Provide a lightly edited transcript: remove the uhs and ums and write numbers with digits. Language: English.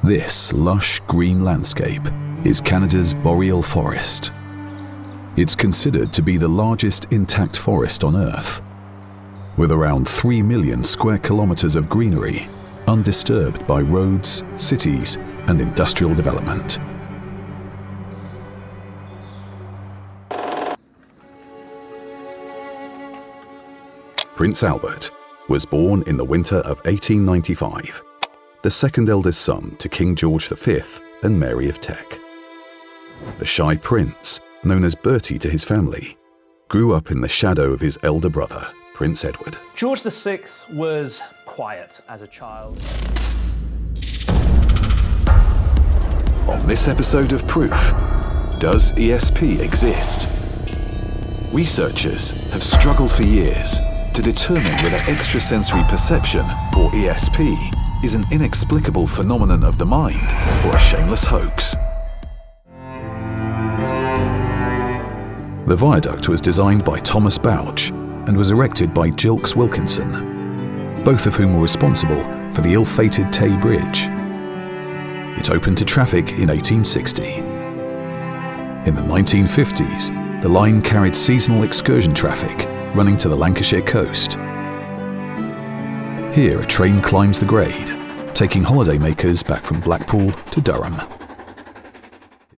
This lush green landscape is Canada's boreal forest. It's considered to be the largest intact forest on Earth, with around 3 million square kilometers of greenery, undisturbed by roads, cities, and industrial development. Prince Albert was born in the winter of 1895, the second eldest son to King George V and Mary of Teck. The shy prince, known as Bertie to his family, grew up in the shadow of his elder brother, Prince Edward. George VI was quiet as a child. On this episode of Proof, does ESP exist? Researchers have struggled for years to determine whether extrasensory perception, or ESP, is an inexplicable phenomenon of the mind or a shameless hoax. The viaduct was designed by Thomas Bouch and was erected by Gilkes Wilkinson, both of whom were responsible for the ill-fated Tay Bridge. It opened to traffic in 1860. In the 1950s, the line carried seasonal excursion traffic running to the Lancashire coast. Here a train climbs the grade, taking holidaymakers back from Blackpool to Durham.